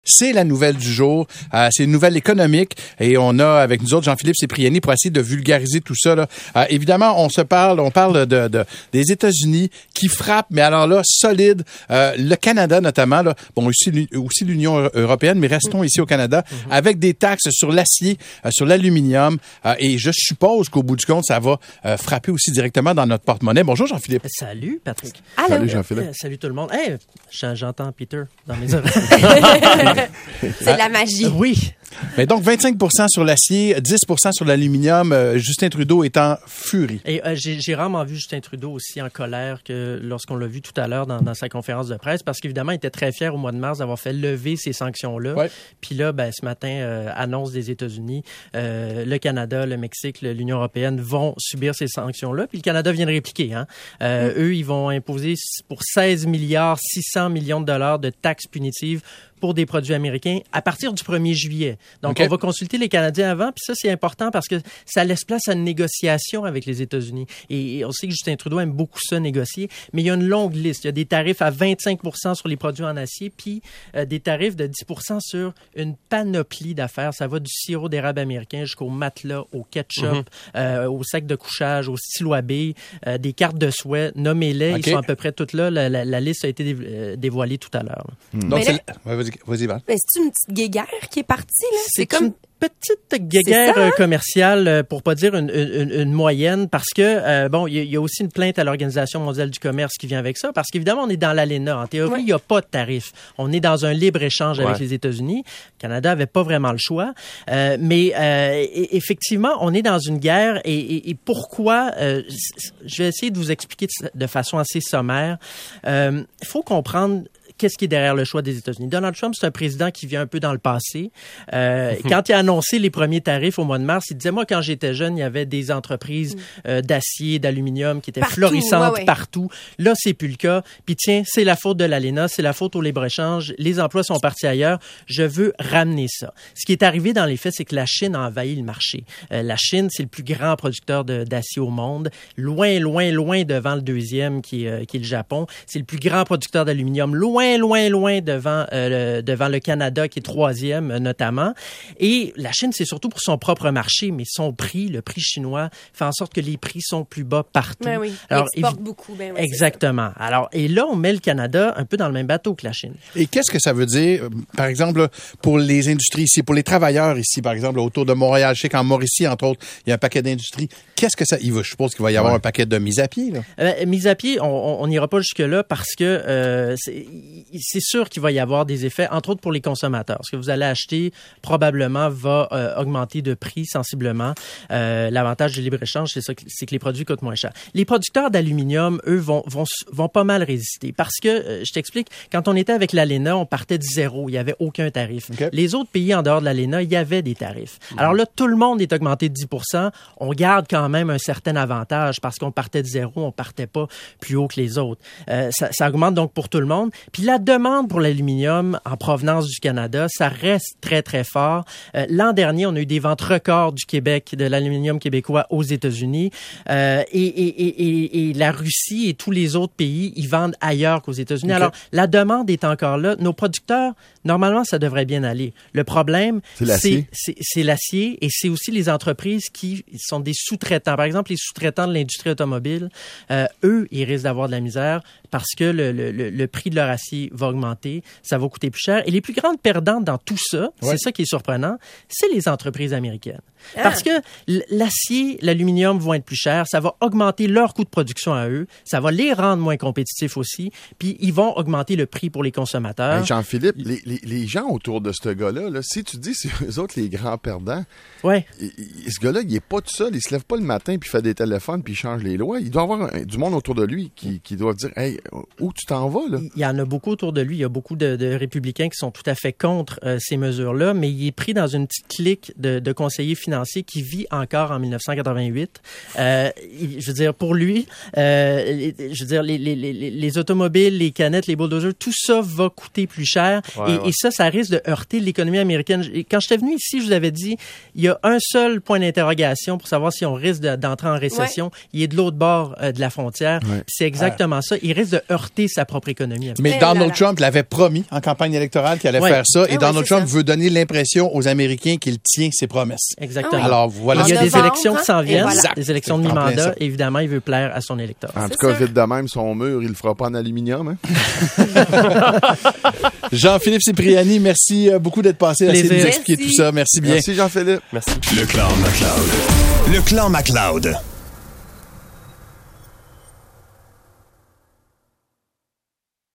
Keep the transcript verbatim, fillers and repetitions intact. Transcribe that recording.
C'est la nouvelle du jour, euh, c'est une nouvelle économique et on a avec nous autres Jean-Philippe Cipriani pour essayer de vulgariser tout ça. Là. Euh, évidemment, on se parle, on parle de, de des États-Unis qui frappent, mais alors là, solide. Euh, le Canada notamment, là, bon aussi, aussi l'Union européenne, mais restons ici au Canada, mm-hmm. avec des taxes sur l'acier, euh, sur l'aluminium euh, et je suppose qu'au bout du compte, ça va euh, frapper aussi directement dans notre porte-monnaie. Bonjour Jean-Philippe. Salut Patrick. Allô. Salut Jean-Philippe. Euh, salut tout le monde. Hey, j'entends Peter dans mes oreilles. C'est de la magie. Euh, oui. Mais donc, vingt-cinq pour cent sur l'acier, dix pour cent sur l'aluminium. Euh, Justin Trudeau est en furie. Et euh, j'ai, j'ai rarement vu Justin Trudeau aussi en colère que lorsqu'on l'a vu tout à l'heure dans, dans sa conférence de presse, parce qu'évidemment, il était très fier au mois de mars d'avoir fait lever ces sanctions-là. Ouais. Puis là, ben, ce matin, euh, annonce des États-Unis, euh, le Canada, le Mexique, le, l'Union européenne vont subir ces sanctions-là. Puis le Canada vient de répliquer. Hein. Euh, mm. Eux, ils vont imposer pour seize milliards six cents millions de dollars de taxes punitives pour des produits américains à partir du premier juillet. Donc, okay. on va consulter les Canadiens avant, puis ça, c'est important parce que ça laisse place à une négociation avec les États-Unis. Et on sait que Justin Trudeau aime beaucoup ça, négocier, mais il y a une longue liste. Il y a des tarifs à vingt-cinq pour cent sur les produits en acier, puis euh, des tarifs de dix pour cent sur une panoplie d'affaires. Ça va du sirop d'érable américain jusqu'au matelas, au ketchup, mm-hmm. euh, au sac de couchage, au stylo à billes, euh, des cartes de souhait. Nommez-les, okay. ils sont à peu près toutes là. La, la, la liste a été dé, euh, dévoilée tout à l'heure. Mm. Donc, c'est... Ouais, vas-y. Vas-y, Val. Mais c'est une petite guéguerre qui est partie, là? C'est, c'est comme... Une... petite guéguerre ça, hein? commerciale, pour pas dire une, une, une moyenne, parce que, euh, bon, il y, y a aussi une plainte à l'Organisation mondiale du commerce qui vient avec ça, parce qu'évidemment, on est dans l'A L E N A. En théorie, il ouais. n'y a pas de tarif. On est dans un libre-échange ouais. avec les États-Unis. Le Canada avait pas vraiment le choix. Euh, mais euh, effectivement, on est dans une guerre et, et, et pourquoi... Euh, je vais essayer de vous expliquer de façon assez sommaire. Il euh, faut comprendre... Qu'est-ce qui est derrière le choix des États-Unis? Donald Trump, c'est un président qui vient un peu dans le passé. Euh, mmh. Quand il a annoncé les premiers tarifs au mois de mars, il disait, moi, quand j'étais jeune, il y avait des entreprises euh, d'acier, d'aluminium qui étaient partout, florissantes ouais, ouais. partout. Là, c'est plus le cas. Puis tiens, c'est la faute de l'A L E N A, c'est la faute au libre-échange. Les emplois sont partis ailleurs. Je veux ramener ça. Ce qui est arrivé dans les faits, c'est que la Chine a envahi le marché. Euh, la Chine, c'est le plus grand producteur de, d'acier au monde. Loin, loin, loin devant le deuxième, qui est, euh, qui est le Japon. C'est le plus grand producteur d'aluminium. Loin, loin, loin devant, euh, le, devant le Canada, qui est troisième, euh, notamment. Et la Chine, c'est surtout pour son propre marché, mais son prix, le prix chinois, fait en sorte que les prix sont plus bas partout. Ben oui, alors, il exporte évi- beaucoup. Ben oui, exactement. Alors, et là, on met le Canada un peu dans le même bateau que la Chine. Et qu'est-ce que ça veut dire, par exemple, pour les industries ici, pour les travailleurs ici, par exemple, autour de Montréal? Je sais qu'en Mauricie, entre autres, il y a un paquet d'industries. Qu'est-ce que ça... Il va, je suppose qu'il va y avoir ouais. un paquet de mises à pied, là. Euh, mises à pied, on n'ira pas jusque-là parce que euh, c'est, c'est sûr qu'il va y avoir des effets, entre autres pour les consommateurs. Ce que vous allez acheter, probablement, va euh, augmenter de prix sensiblement. Euh, l'avantage du libre-échange, c'est ça, c'est que les produits coûtent moins cher. Les producteurs d'aluminium, eux, vont, vont, vont pas mal résister parce que, euh, je t'explique, quand on était avec l'A L E N A, on partait de zéro. Il n'y avait aucun tarif. Okay. Les autres pays en dehors de l'A L E N A, il y avait des tarifs. Mmh. Alors là, tout le monde est augmenté de dix pour cent. On garde quand même un certain avantage parce qu'on partait de zéro, on partait pas plus haut que les autres. Euh, ça, ça augmente donc pour tout le monde. Puis la demande pour l'aluminium en provenance du Canada, ça reste très, très fort. Euh, l'an dernier, on a eu des ventes records du Québec, de l'aluminium québécois aux États-Unis. Euh, et, et, et, et la Russie et tous les autres pays, ils vendent ailleurs qu'aux États-Unis. Okay. Alors, la demande est encore là. Nos producteurs, normalement, ça devrait bien aller. Le problème, c'est l'acier, c'est, c'est, c'est l'acier et c'est aussi les entreprises qui sont des sous-traitants. Par exemple, les sous-traitants de l'industrie automobile, euh, eux, ils risquent d'avoir de la misère parce que le, le, le prix de leur acier va augmenter, ça va coûter plus cher. Et les plus grandes perdantes dans tout ça, ouais. c'est ça qui est surprenant, c'est les entreprises américaines. Ah. Parce que l'acier, l'aluminium vont être plus chers, ça va augmenter leur coût de production à eux, ça va les rendre moins compétitifs aussi, puis ils vont augmenter le prix pour les consommateurs. Hey Jean-Philippe, les, les, les gens autour de ce gars-là, là, si tu dis c'est eux autres les grands perdants, ouais. il, il, ce gars-là, il est pas tout seul, il se lève pas le matin puis il fait des téléphones puis il change les lois. Il doit avoir un, du monde autour de lui qui, qui doit dire « Hey, où tu t'en vas? » là? Il y en a beaucoup autour de lui, il y a beaucoup de, de républicains qui sont tout à fait contre euh, ces mesures-là, mais il est pris dans une petite clique de, de conseillers financiers qui vit encore en dix-neuf cent quatre-vingt-huit. Euh, je veux dire, pour lui, euh, je veux dire, les, les, les, les automobiles, les canettes, les bulldozers, tout ça va coûter plus cher. Ouais, et, ouais. et ça, ça risque de heurter l'économie américaine. Quand j'étais venu ici, je vous avais dit, il y a un seul point d'interrogation pour savoir si on risque de, d'entrer en récession. Ouais. Il est de l'autre bord euh, de la frontière. Ouais. C'est exactement ah. ça. Il risque de heurter sa propre économie. Avec. Mais Eh Donald là là. Trump l'avait promis en campagne électorale qu'il allait Ouais. faire ça. Et Ah ouais, Donald c'est Trump ça. veut donner l'impression aux Américains qu'il tient ses promesses. Exactement. Alors, voilà. Il y a En des novembre, élections qui s'en et viennent, voilà. des élections de En plein mi-mandat. ça. Évidemment, il veut plaire à son électeur. En tout C'est cas, sûr. vite de même, son mur, il le fera pas en aluminium. Hein? Jean-Philippe Cipriani, merci euh, beaucoup d'être passé à essayer de nous Plaisir. expliquer Merci. tout ça. Merci bien. Merci Jean-Philippe. Merci. Le Clan MacLeod. Le Clan MacLeod.